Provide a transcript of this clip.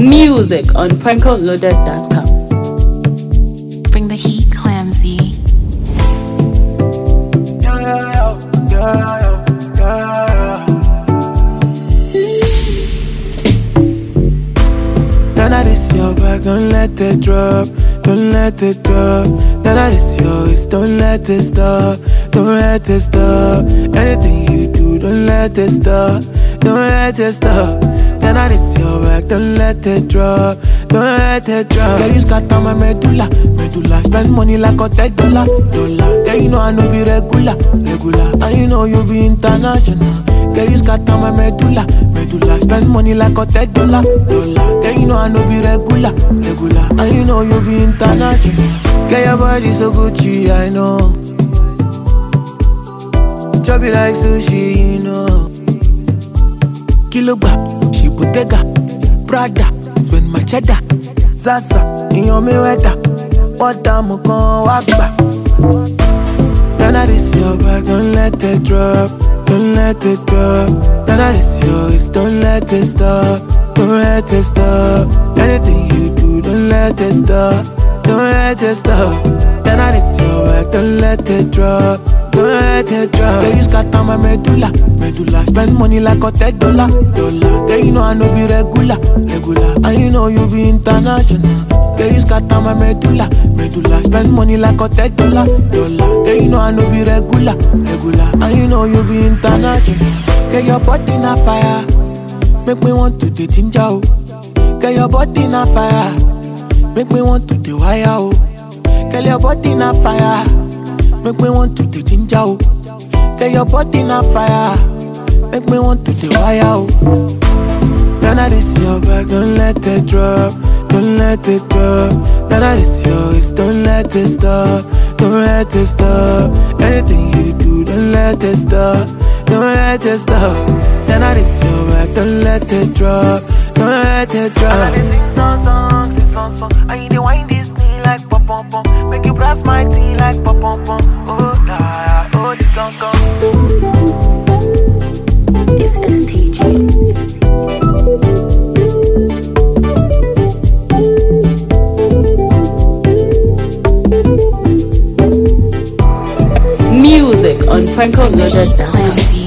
Music on prankoloaded.com. Bring the heat, Clamsy. None of this your back, don't let it drop. Don't let it drop. None of this yours, don't let it stop. Don't let it stop. Anything you do, don't let it stop. Don't let it stop. None of this your back, don't let it drop. Don't let it drop. Girl, you scatter my medulla, medulla. Spend money like $10, dollar. Girl, you know I know be regular, regular. And you know you be international. Girl, you scatter my medulla, medulla. Spend money like $10, dollar. Girl, you know I know be regular, regular. And you know you be international. Girl, your body so Gucci, I know. Chubby like sushi, you know. Kiloba, she Bottega, Prada, spend my cheddar. Zaza, in your Mayweather. What I'm gon' walk back. None of this your back, don't let it drop. Don't let it drop. None of this yours, don't let it stop. Don't let it stop. Anything you do, don't let it stop. Don't let it stop. None of this your back, don't let it drop. Don't let it drop. Girl, you scatter my medulla, medulla. Spend money like $10, dollar. Girl, you know I know be regular, regular. And you know you be international. Girl, you scatter my medulla, medulla. Spend money like $10, dollar. Girl, you know I know be regular, regular. And you know you be international. Girl, your body na fire, make me want to the ginger, oh. Girl, your body na fire, make me want to the wire, oh. Girl, your body na fire, make me want to the ginger, oh. Girl, your body na fire, make me want to the wire, oh. None of this your back, don't let it drop. Don't let it drop. None of this yours, don't let it stop. Don't let it stop. Anything you do, don't let it stop. Don't let it stop. None of this your back, don't let it drop. Don't let it drop. I sing song. I need to wind this thing like pom pom pom. Make you brush my teeth like pom pom pom. Oh yeah, oh the gong gong. It's STG. Music on prankoloaded.com.